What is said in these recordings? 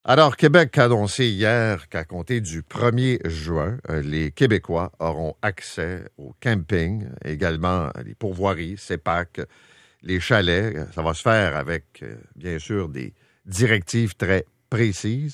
Alors, Québec a annoncé hier qu'à compter du 1er juin, les Québécois auront accès au camping, également les pourvoiries, CEPAC, les chalets. Ça va se faire avec, bien sûr, des directives très précises.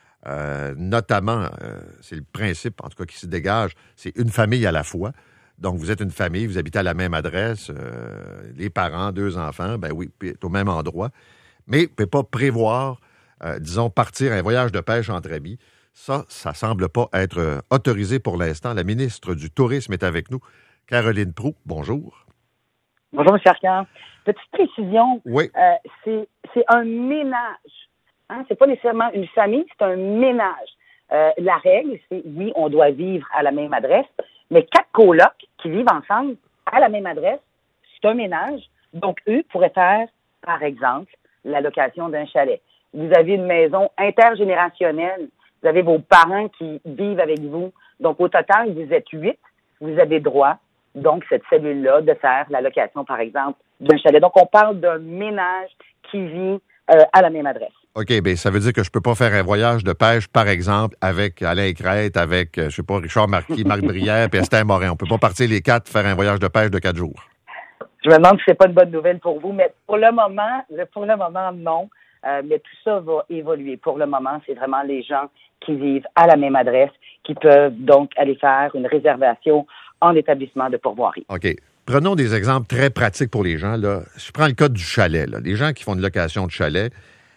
Notamment, c'est le principe, en tout cas, qui se dégage, c'est une famille à la fois. Donc, vous êtes une famille, vous habitez à la même adresse, les parents, 2 enfants, ben oui, au même endroit. Mais vous ne pouvez pas prévoir disons, partir un voyage de pêche entre amis. Ça semble pas être autorisé pour l'instant. La ministre du Tourisme est avec nous. Caroline Proulx, bonjour. Bonjour, M. Arcan. Petite précision, Oui. C'est un ménage. Hein? C'est pas nécessairement une famille, c'est un ménage. La règle, c'est, oui, on doit vivre à la même adresse, mais 4 colocs qui vivent ensemble à la même adresse, c'est un ménage. Donc, eux pourraient faire, par exemple, la location d'un chalet. Vous avez une maison intergénérationnelle. Vous avez vos parents qui vivent avec vous. Donc, au total, vous êtes 8. Vous avez droit, donc, cette cellule-là, de faire la location, par exemple, d'un chalet. Donc, on parle d'un ménage qui vit à la même adresse. OK, bien, ça veut dire que je peux pas faire un voyage de pêche, par exemple, avec Alain Crête, avec, je sais pas, Richard Marquis, Marc Brière, puis Esther Morin. On peut pas partir les 4 faire un voyage de pêche de 4 jours. Je me demande si c'est pas une bonne nouvelle pour vous, mais pour le moment, non. Mais tout ça va évoluer. Pour le moment, c'est vraiment les gens qui vivent à la même adresse qui peuvent donc aller faire une réservation en établissement de pourvoirie. OK. Prenons des exemples très pratiques pour les gens. Là. Je prends le cas du chalet. Là. Les gens qui font une location de chalet,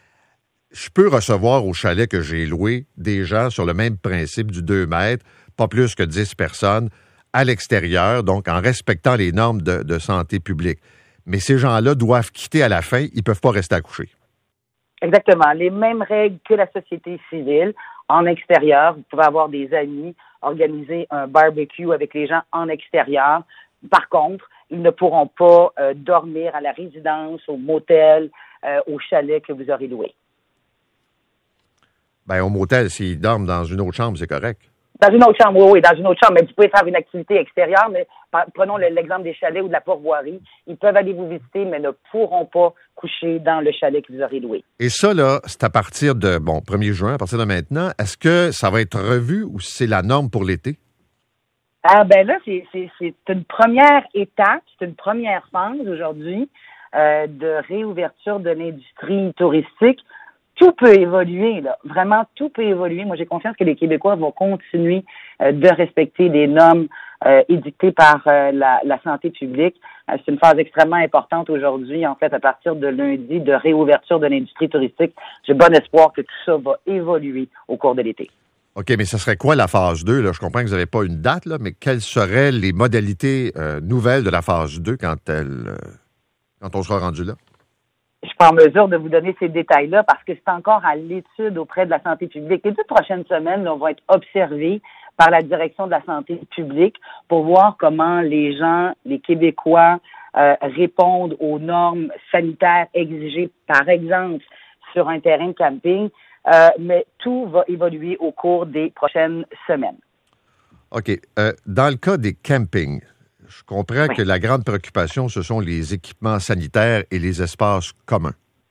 je peux recevoir au chalet que j'ai loué des gens sur le même principe du 2 mètres, pas plus que 10 personnes, à l'extérieur, donc en respectant les normes de santé publique. Mais ces gens-là doivent quitter à la fin. Ils ne peuvent pas rester à coucher. Exactement. Les mêmes règles que la société civile. En extérieur, vous pouvez avoir des amis, organiser un barbecue avec les gens en extérieur. Par contre, ils ne pourront pas dormir à la résidence, au motel, au chalet que vous aurez loué. Bien, au motel, s'ils dorment dans une autre chambre, c'est correct. Dans une autre chambre, oui, dans une autre chambre. Mais vous pouvez faire une activité extérieure, mais prenons l'exemple des chalets ou de la pourvoirie. Ils peuvent aller vous visiter, mais ne pourront pas coucher dans le chalet que vous aurez loué. Et ça, là, c'est à partir de, 1er juin, à partir de maintenant. Est-ce que ça va être revu ou c'est la norme pour l'été? Ah, ben là, c'est une première étape, c'est une première phase aujourd'hui de réouverture de l'industrie touristique. Tout peut évoluer, là. Vraiment, tout peut évoluer. Moi, j'ai confiance que les Québécois vont continuer de respecter les normes édictées par la santé publique. C'est une phase extrêmement importante aujourd'hui, en fait, à partir de lundi, de réouverture de l'industrie touristique. J'ai bon espoir que tout ça va évoluer au cours de l'été. OK, mais ce serait quoi la phase 2? Là? Je comprends que vous n'avez pas une date, là, mais quelles seraient les modalités nouvelles de la phase 2 quand on sera rendu là? Je suis pas en mesure de vous donner ces détails-là parce que c'est encore à l'étude auprès de la santé publique. Les 2 prochaines semaines là, vont être observées par la direction de la santé publique pour voir comment les gens, les Québécois, répondent aux normes sanitaires exigées, par exemple, sur un terrain de camping. Mais tout va évoluer au cours des prochaines semaines. OK. Dans le cas des campings, je comprends que la grande préoccupation, ce sont les équipements sanitaires et les espaces communs.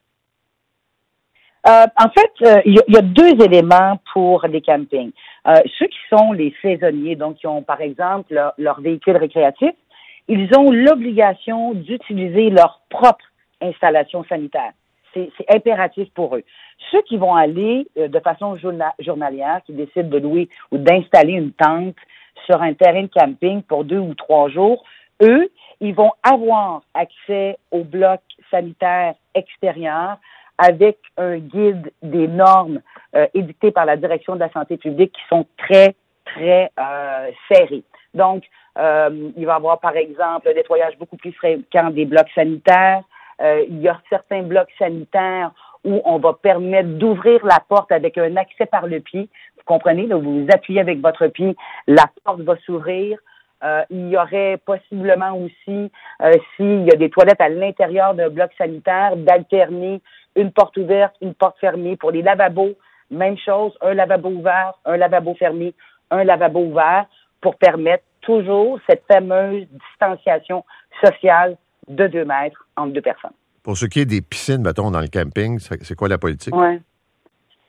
En fait, il y a 2 éléments pour les campings. Ceux qui sont les saisonniers, donc qui ont, par exemple, leur véhicule récréatif, ils ont l'obligation d'utiliser leur propre installation sanitaire. C'est impératif pour eux. Ceux qui vont aller de façon journalière, qui décident de louer ou d'installer une tente sur un terrain de camping pour 2 ou 3 jours, eux, ils vont avoir accès au bloc sanitaire extérieur avec un guide des normes édictées par la direction de la santé publique qui sont très, très serrées. Donc, il va y avoir, par exemple, un nettoyage beaucoup plus fréquent des blocs sanitaires. Il y a certains blocs sanitaires où on va permettre d'ouvrir la porte avec un accès par le pied. Vous comprenez, là, vous appuyez avec votre pied, la porte va s'ouvrir. Il y aurait possiblement aussi, s'il y a des toilettes à l'intérieur d'un bloc sanitaire, d'alterner une porte ouverte, une porte fermée. Pour les lavabos, même chose, un lavabo ouvert, un lavabo fermé, un lavabo ouvert, pour permettre toujours cette fameuse distanciation sociale de 2 mètres entre 2 personnes. Pour ce qui est des piscines, mettons, dans le camping, c'est quoi la politique? Oui.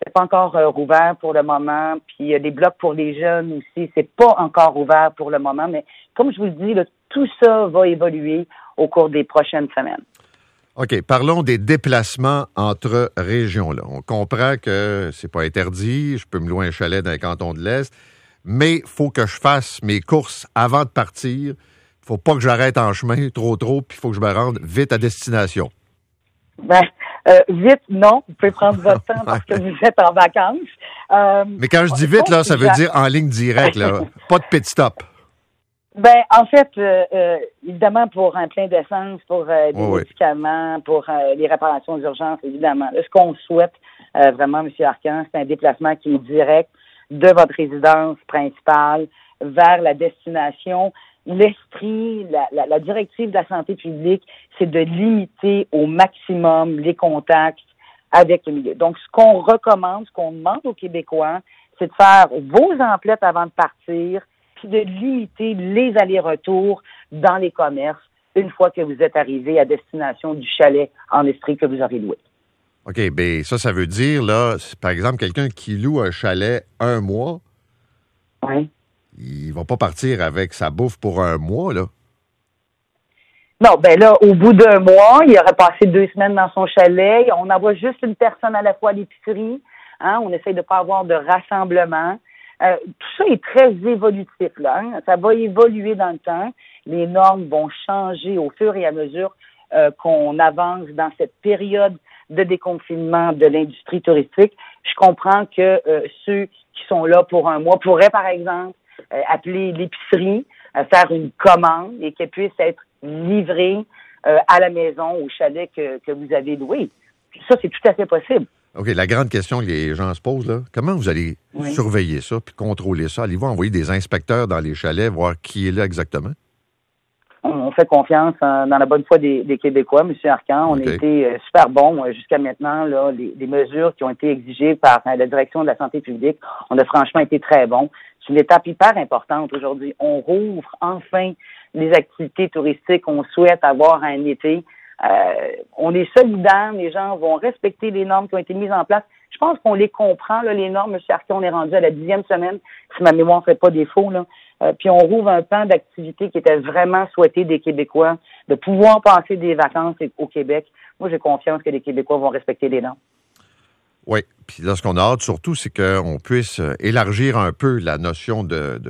c'est pas encore rouvert pour le moment. Puis il y a des blocs pour les jeunes aussi, c'est pas encore ouvert pour le moment. Mais comme je vous le dis, là, tout ça va évoluer au cours des prochaines semaines. OK, parlons des déplacements entre régions. Là. On comprend que c'est pas interdit, je peux me louer un chalet dans le canton de l'Est, mais il faut que je fasse mes courses avant de partir. Faut pas que j'arrête en chemin trop, puis il faut que je me rende vite à destination. Ben, vite, non. Vous pouvez prendre votre temps parce que vous êtes en vacances. Mais quand je dis vite, là, ça veut dire en ligne directe, là. Pas de pit stop. Ben, en fait, évidemment, pour un plein d'essence, pour des médicaments, pour les réparations d'urgence, évidemment. Là, ce qu'on souhaite vraiment, M. Arcan, c'est un déplacement qui est direct de votre résidence principale vers la destination. L'esprit, la directive de la santé publique, c'est de limiter au maximum les contacts avec le milieu. Donc, ce qu'on recommande, ce qu'on demande aux Québécois, c'est de faire vos emplettes avant de partir, puis de limiter les allers-retours dans les commerces une fois que vous êtes arrivé à destination du chalet en Estrie que vous aurez loué. OK, bien, ça veut dire, là, par exemple, quelqu'un qui loue un chalet un mois, oui. Il va pas partir avec sa bouffe pour un mois, là. Non, ben là, au bout d'un mois, il aurait passé 2 semaines dans son chalet. On envoie juste une personne à la fois à l'épicerie. Hein? On essaye de pas avoir de rassemblement. Tout ça est très évolutif, là. Hein? Ça va évoluer dans le temps. Les normes vont changer au fur et à mesure qu'on avance dans cette période de déconfinement de l'industrie touristique. Je comprends que ceux qui sont là pour un mois pourraient, par exemple, appeler l'épicerie, faire une commande et qu'elle puisse être livrée à la maison, au chalet que vous avez loué. Ça, c'est tout à fait possible. OK, la grande question que les gens se posent, là, comment vous allez surveiller ça puis contrôler ça? Allez-vous envoyer des inspecteurs dans les chalets, voir qui est là exactement? On fait confiance dans la bonne foi des Québécois, M. Arcan. On a été super bons jusqu'à maintenant. Là, les mesures qui ont été exigées par la direction de la santé publique, on a franchement été très bons. C'est une étape hyper importante aujourd'hui. On rouvre enfin les activités touristiques. On souhaite avoir un été. On est solidaires. Les gens vont respecter les normes qui ont été mises en place. Je pense qu'on les comprend, là, les normes. M. Arcan, on est rendu à la 10e semaine, si ma mémoire ne fait pas défaut, là. Puis on rouvre un plan d'activité qui était vraiment souhaité des Québécois, de pouvoir passer des vacances au Québec. Moi, j'ai confiance que les Québécois vont respecter les normes. Oui, puis là, ce qu'on a hâte surtout, c'est qu'on puisse élargir un peu la notion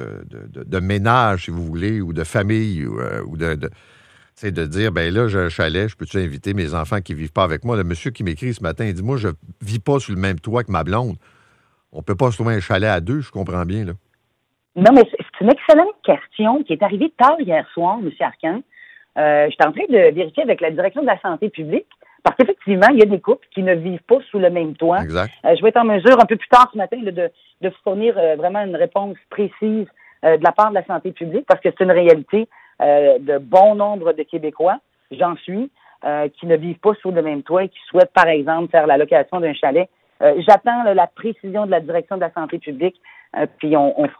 de ménage, si vous voulez, ou de famille, ou de dire, ben là, j'ai un chalet, je peux-tu inviter mes enfants qui ne vivent pas avec moi? Le monsieur qui m'écrit ce matin, il dit, moi, je ne vis pas sous le même toit que ma blonde. On ne peut pas se trouver un chalet à 2, je comprends bien, là. Non, mais c'est une excellente question qui est arrivée tard hier soir, M. Arcan. J'étais en train de vérifier avec la direction de la santé publique, parce qu'effectivement, il y a des couples qui ne vivent pas sous le même toit. Exact. Je vais être en mesure, un peu plus tard ce matin, là, de vous fournir vraiment une réponse précise de la part de la santé publique, parce que c'est une réalité de bon nombre de Québécois, j'en suis, qui ne vivent pas sous le même toit et qui souhaitent, par exemple, faire la location d'un chalet. J'attends la précision de la direction de la santé publique, puis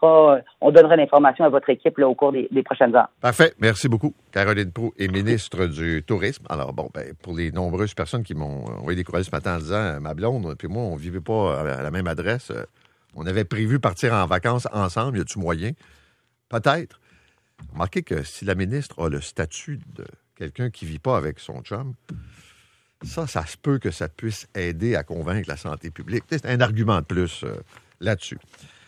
on donnera l'information à votre équipe là, au cours des prochaines heures. Parfait. Merci beaucoup. Caroline Proulx est ministre du Tourisme. Alors, bon, ben, pour les nombreuses personnes qui m'ont envoyé des courriels ce matin en disant ma blonde puis moi, on ne vivait pas à la même adresse. On avait prévu partir en vacances ensemble. Y a-tu moyen? Peut-être. Remarquez que si la ministre a le statut de quelqu'un qui ne vit pas avec son chum, ça se peut que ça puisse aider à convaincre la santé publique. C'est un argument de plus là-dessus.